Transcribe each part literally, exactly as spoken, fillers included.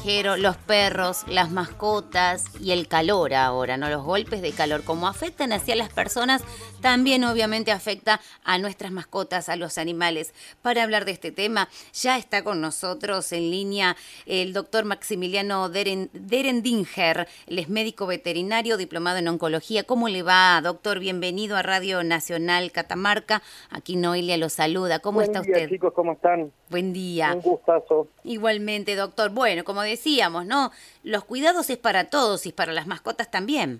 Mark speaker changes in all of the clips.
Speaker 1: callejero, los perros, las mascotas y el calor ahora, ¿no? Los golpes de calor, como afectan hacia las personas, también obviamente afecta a nuestras mascotas, a los animales. Para hablar de este tema, ya está con nosotros en línea el doctor Maximiliano Deren, Derendinger, él es médico veterinario, diplomado en oncología. ¿Cómo le va, doctor? Bienvenido a Radio Nacional Catamarca. Aquí Noelia lo saluda. ¿Cómo
Speaker 2: Buen
Speaker 1: está
Speaker 2: día,
Speaker 1: usted?
Speaker 2: chicos, ¿cómo están?
Speaker 1: Buen día.
Speaker 2: Un gustazo.
Speaker 1: Igualmente, doctor. Bueno, como decíamos, ¿no? Los cuidados es para todos y para las mascotas también.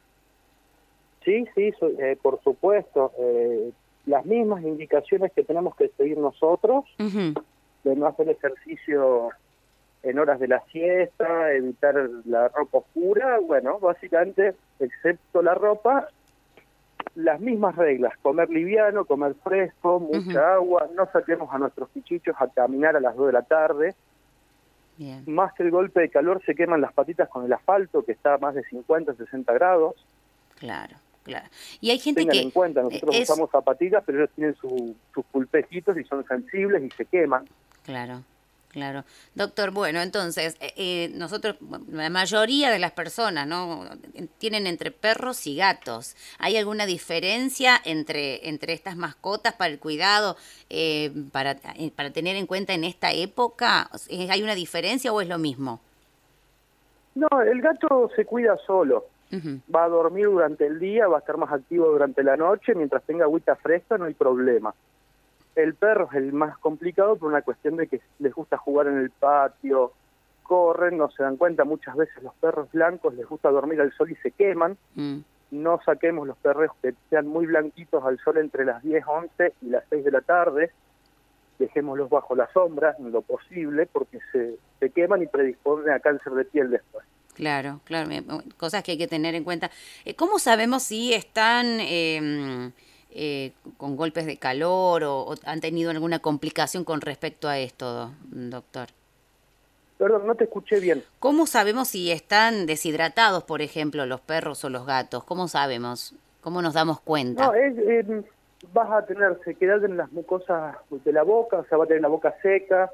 Speaker 2: Sí, sí, so- eh, por supuesto. Eh, las mismas indicaciones que tenemos que seguir nosotros,
Speaker 1: Ujú.
Speaker 2: de no hacer ejercicio en horas de la siesta, evitar la ropa oscura, bueno, básicamente, excepto la ropa, las mismas reglas: comer liviano, comer fresco, mucha
Speaker 1: Ujú.
Speaker 2: agua, no saquemos a nuestros pichichos a caminar a las dos de la tarde.
Speaker 1: Bien,
Speaker 2: Más que el golpe de calor, se queman las patitas con el asfalto, que está a más de cincuenta, sesenta grados.
Speaker 1: claro, claro. Y hay gente
Speaker 2: Tengan
Speaker 1: que
Speaker 2: en cuenta,
Speaker 1: eh,
Speaker 2: nosotros
Speaker 1: es...
Speaker 2: usamos zapatillas, pero ellos tienen su- sus pulpecitos y son sensibles y se queman.
Speaker 1: Claro, claro. Doctor, bueno, entonces, eh, eh, nosotros, bueno, la mayoría de las personas, ¿no? Tienen entre perros y gatos. ¿Hay alguna diferencia entre, entre estas mascotas para el cuidado, eh, para, eh, para tener en cuenta en esta época? Eh, ¿Hay una diferencia o es lo mismo?
Speaker 2: No, el gato se cuida solo.
Speaker 1: Ujú.
Speaker 2: Va a dormir durante el día, va a estar más activo durante la noche, mientras tenga agüita fresca no hay problema. El perro es el más complicado por una cuestión de que les gusta jugar en el patio, corren, no se dan cuenta. Muchas veces los perros blancos les gusta dormir al sol y se queman.
Speaker 1: Mm,
Speaker 2: No saquemos los perros que sean muy blanquitos al sol entre las diez, once y las seis de la tarde. Dejémoslos bajo la sombra en lo posible, porque se, se queman y predisponen a cáncer de piel después.
Speaker 1: claro, claro, me- cosas que hay que tener en cuenta. Eh, ¿Cómo sabemos si están eh, eh, con golpes de calor o, o han tenido alguna complicación con respecto a esto, doctor?
Speaker 2: Perdón, no te escuché bien.
Speaker 1: ¿Cómo sabemos si están deshidratados, por ejemplo, los perros o los gatos? ¿Cómo sabemos? ¿Cómo nos damos
Speaker 2: No,
Speaker 1: cuenta?
Speaker 2: es, eh, vas a tener sequedad en las mucosas de la boca, o sea, va a tener la boca seca.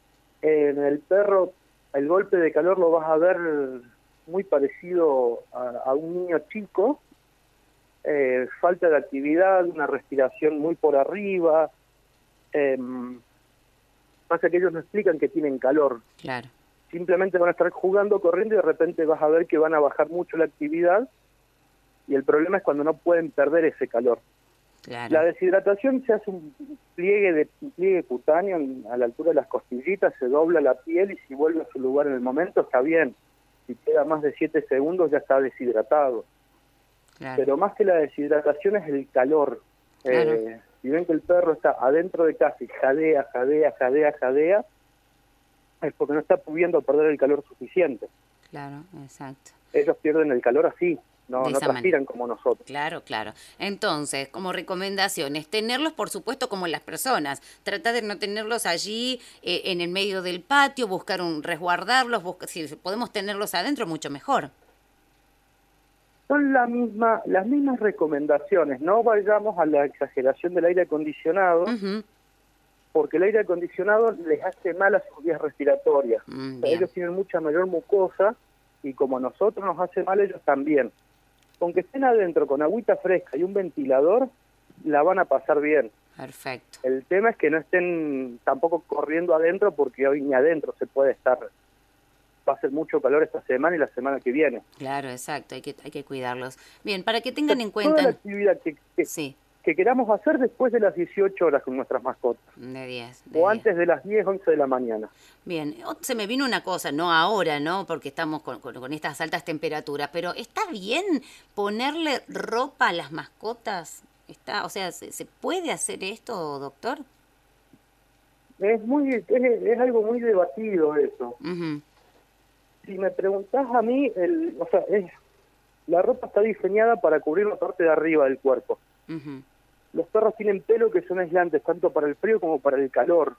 Speaker 2: En el perro, el golpe de calor lo vas a ver muy parecido a, a un niño chico. Eh, falta de actividad, una respiración muy por arriba. Eh, pasa que ellos no explican que tienen calor.
Speaker 1: Claro,
Speaker 2: Simplemente van a estar jugando, corriendo y de repente vas a ver que van a bajar mucho la actividad. Y el problema es cuando no pueden perder ese calor.
Speaker 1: claro.
Speaker 2: La deshidratación se hace un pliegue de un pliegue cutáneo en- a la altura de las costillitas, se dobla la piel y si vuelve a su lugar en el momento está bien. Si queda más de siete segundos ya está deshidratado.
Speaker 1: Claro,
Speaker 2: Pero más que la deshidratación es el calor.
Speaker 1: claro,
Speaker 2: Eh, si ven que el perro está adentro de casa y jadea, jadea, jadea, jadea, es porque no está pudiendo perder el calor suficiente.
Speaker 1: claro, exacto.
Speaker 2: Ellos pierden el calor así, no,
Speaker 1: De
Speaker 2: no
Speaker 1: esa manera.
Speaker 2: transpiran como nosotros.
Speaker 1: Claro, claro. Entonces, como recomendaciones, tenerlos, por supuesto, como las personas. Trata de no tenerlos allí eh, en el medio del patio, buscar un resguardarlos, busca- si podemos tenerlos adentro, mucho mejor.
Speaker 2: Son la misma, las mismas recomendaciones. No vayamos a la exageración del aire acondicionado,
Speaker 1: Ujú.
Speaker 2: porque el aire acondicionado les hace mal a sus vías respiratorias.
Speaker 1: Mm,
Speaker 2: O sea,
Speaker 1: bien,
Speaker 2: ellos tienen mucha mayor mucosa y como a nosotros nos hace mal, ellos también. Con que estén adentro con agüita fresca y un ventilador, la van a pasar bien.
Speaker 1: perfecto.
Speaker 2: El tema es que no estén tampoco corriendo adentro, porque hoy ni adentro se puede estar. Va a hacer mucho calor esta semana y la semana que viene.
Speaker 1: Claro, exacto, hay que, hay que cuidarlos. Bien, para que
Speaker 2: O sea,
Speaker 1: tengan en
Speaker 2: toda la
Speaker 1: cuenta,
Speaker 2: actividad que, que,
Speaker 1: sí,
Speaker 2: que queramos hacer después de las dieciocho horas con nuestras mascotas,
Speaker 1: de diez, de
Speaker 2: o
Speaker 1: diez.
Speaker 2: antes de las diez, once de la mañana.
Speaker 1: Bien, o- se me vino una cosa, no ahora, ¿no? Porque estamos con, con- con estas altas temperaturas, pero ¿está bien ponerle ropa a las mascotas? Está, o sea, ¿se, se puede hacer esto, doctor?
Speaker 2: Es muy es, es algo muy debatido eso.
Speaker 1: Ujú,
Speaker 2: Si me preguntás a mí, el, o sea, es, la ropa está diseñada para cubrir la parte de arriba del cuerpo.
Speaker 1: ujú,
Speaker 2: Los perros tienen pelo que son aislantes tanto para el frío como para el calor.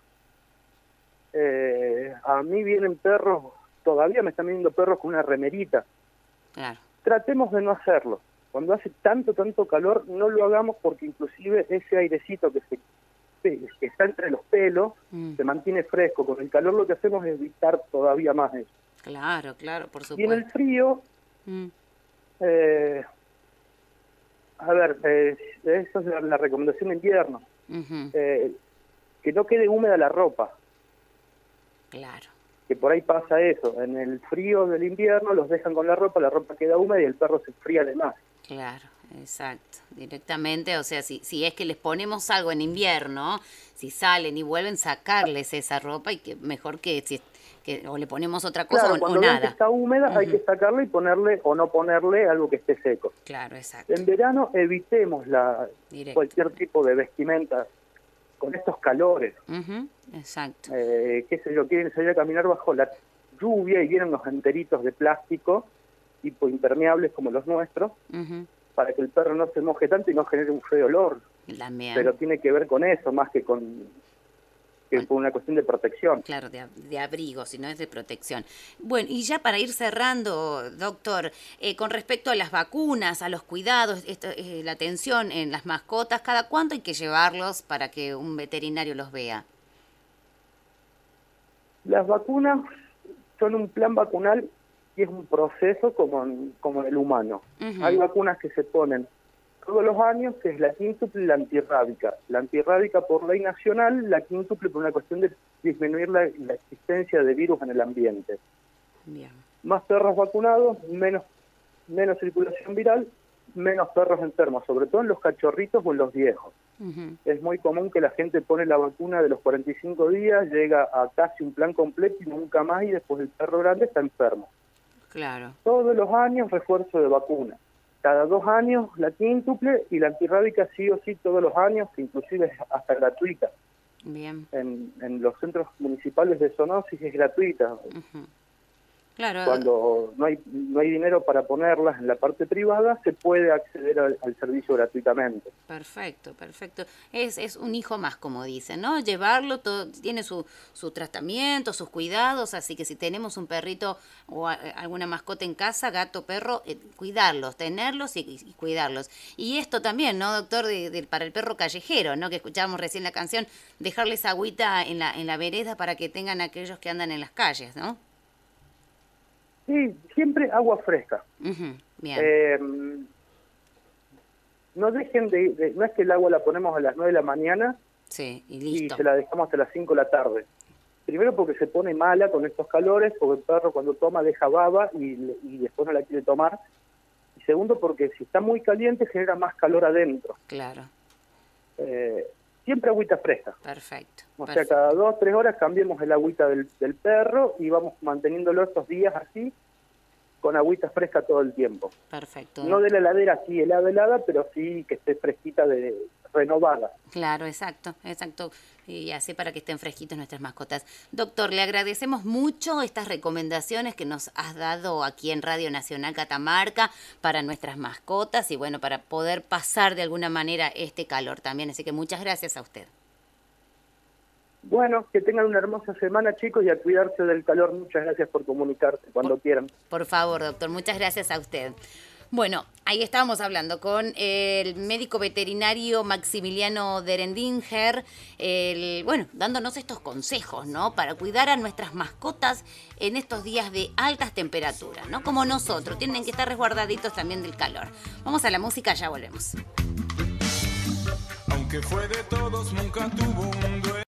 Speaker 2: Eh, a mí vienen perros, todavía me están viendo perros con una remerita.
Speaker 1: claro,
Speaker 2: Tratemos de no hacerlo. Cuando hace tanto, tanto calor, no lo hagamos, porque inclusive ese airecito que, se, que está entre los pelos
Speaker 1: mm,
Speaker 2: se mantiene fresco. Con el calor lo que hacemos es evitar todavía más eso.
Speaker 1: Claro, claro, por
Speaker 2: Y en el
Speaker 1: supuesto.
Speaker 2: frío,
Speaker 1: Mm.
Speaker 2: eh, a ver, eh, esa es la, la recomendación de invierno,
Speaker 1: Ujú.
Speaker 2: eh, que no quede húmeda la ropa,
Speaker 1: Claro,
Speaker 2: que por ahí pasa eso, en el frío del invierno los dejan con la ropa, la ropa queda húmeda y el perro se enfría de más.
Speaker 1: claro, exacto. Directamente, o sea, si, si es que les ponemos algo en invierno, si salen y vuelven, sacarles esa ropa y que mejor que si que o le ponemos otra cosa o,
Speaker 2: Claro,
Speaker 1: o
Speaker 2: cuando vean que
Speaker 1: nada.
Speaker 2: está húmeda hay
Speaker 1: Ujú.
Speaker 2: que sacarla y ponerle o no ponerle algo que esté seco.
Speaker 1: Claro, exacto.
Speaker 2: En verano evitemos la
Speaker 1: Directo.
Speaker 2: cualquier tipo de vestimenta con estos calores.
Speaker 1: Ujú. Exacto.
Speaker 2: Eh, qué sé yo, quieren salir a caminar bajo la lluvia y vienen los enteritos de plástico, tipo impermeables como los nuestros,
Speaker 1: Ujú.
Speaker 2: para que el perro no se moje tanto y no genere un feo olor.
Speaker 1: También.
Speaker 2: Pero tiene que ver con eso, más que con, que
Speaker 1: Con-
Speaker 2: con una cuestión de protección.
Speaker 1: Claro, de, ab- de abrigo, si no es de protección. Bueno, y ya para ir cerrando, doctor, eh, con respecto a las vacunas, a los cuidados, esto, eh, la atención en las mascotas, ¿cada cuánto hay que llevarlos para que un veterinario los vea?
Speaker 2: Las vacunas son un plan vacunal y es un proceso como en, como en el humano.
Speaker 1: Ujú.
Speaker 2: Hay vacunas que se ponen todos los años, que es la quíntuple y la antirrábica. La antirrábica por ley nacional, la quíntuple por una cuestión de disminuir la, la existencia de virus en el ambiente.
Speaker 1: Bien.
Speaker 2: Más perros vacunados, menos, menos circulación viral, menos perros enfermos, sobre todo en los cachorritos o en los viejos.
Speaker 1: Ujú.
Speaker 2: Es muy común que la gente pone la vacuna de los cuarenta y cinco días, llega a casi un plan completo y nunca más, y después el perro grande está enfermo.
Speaker 1: Claro.
Speaker 2: Todos los años refuerzo de vacuna. Cada dos años la quíntuple y la antirrábica sí o sí todos los años, que inclusive es hasta gratuita.
Speaker 1: Bien.
Speaker 2: En, en los centros municipales de zoonosis es gratuita.
Speaker 1: Ujú. Claro.
Speaker 2: Cuando no hay no hay dinero para ponerlas en la parte privada, se puede acceder al, al servicio gratuitamente.
Speaker 1: Perfecto, perfecto. Es, es un hijo más, como dicen, ¿no? Llevarlo, todo, tiene su, su tratamiento, sus cuidados, así que si tenemos un perrito o a- alguna mascota en casa, gato, perro, eh, cuidarlos, tenerlos y, y cuidarlos. Y esto también, ¿no, doctor? De, de- para el perro callejero, ¿no? Que escuchábamos recién la canción, dejarles agüita en la, en la vereda para que tengan aquellos que andan en las calles, ¿no?
Speaker 2: Sí, siempre agua fresca.
Speaker 1: Ujú. Bien.
Speaker 2: Eh, no dejen de, de- no es que el agua la ponemos a las nueve de la mañana
Speaker 1: Sí, y
Speaker 2: y
Speaker 1: listo.
Speaker 2: se la dejamos hasta las cinco de la tarde. Primero porque se pone mala con estos calores, porque el perro cuando toma deja baba y, le- y después no la quiere tomar. Y segundo porque si está muy caliente genera más calor adentro.
Speaker 1: Claro.
Speaker 2: Eh, siempre agüita fresca.
Speaker 1: Perfecto.
Speaker 2: O sea,
Speaker 1: Perfecto.
Speaker 2: cada dos, tres horas cambiemos el agüita del, del perro y vamos manteniéndolo estos días así, con agüita fresca todo el tiempo.
Speaker 1: Perfecto.
Speaker 2: No de la heladera así helada, helada, pero sí que esté fresquita, de renovada.
Speaker 1: Claro, exacto, exacto. Y así para que estén fresquitos nuestras mascotas. Doctor, le agradecemos mucho estas recomendaciones que nos has dado aquí en Radio Nacional Catamarca para nuestras mascotas y bueno, para poder pasar de alguna manera este calor también. Así que muchas gracias a usted.
Speaker 2: Bueno, que tengan una hermosa semana, chicos, y a cuidarse del calor. Muchas gracias por comunicarse cuando quieran.
Speaker 1: Por favor, doctor, muchas gracias a usted. Bueno, ahí estábamos hablando con el médico veterinario Maximiliano Derendinger, el, bueno, dándonos estos consejos, ¿no? Para cuidar a nuestras mascotas en estos días de altas temperaturas, ¿no? Como nosotros, tienen que estar resguardaditos también del calor. Vamos a la música, ya volvemos.
Speaker 3: Aunque fue de todos, nunca tuvo un dueño.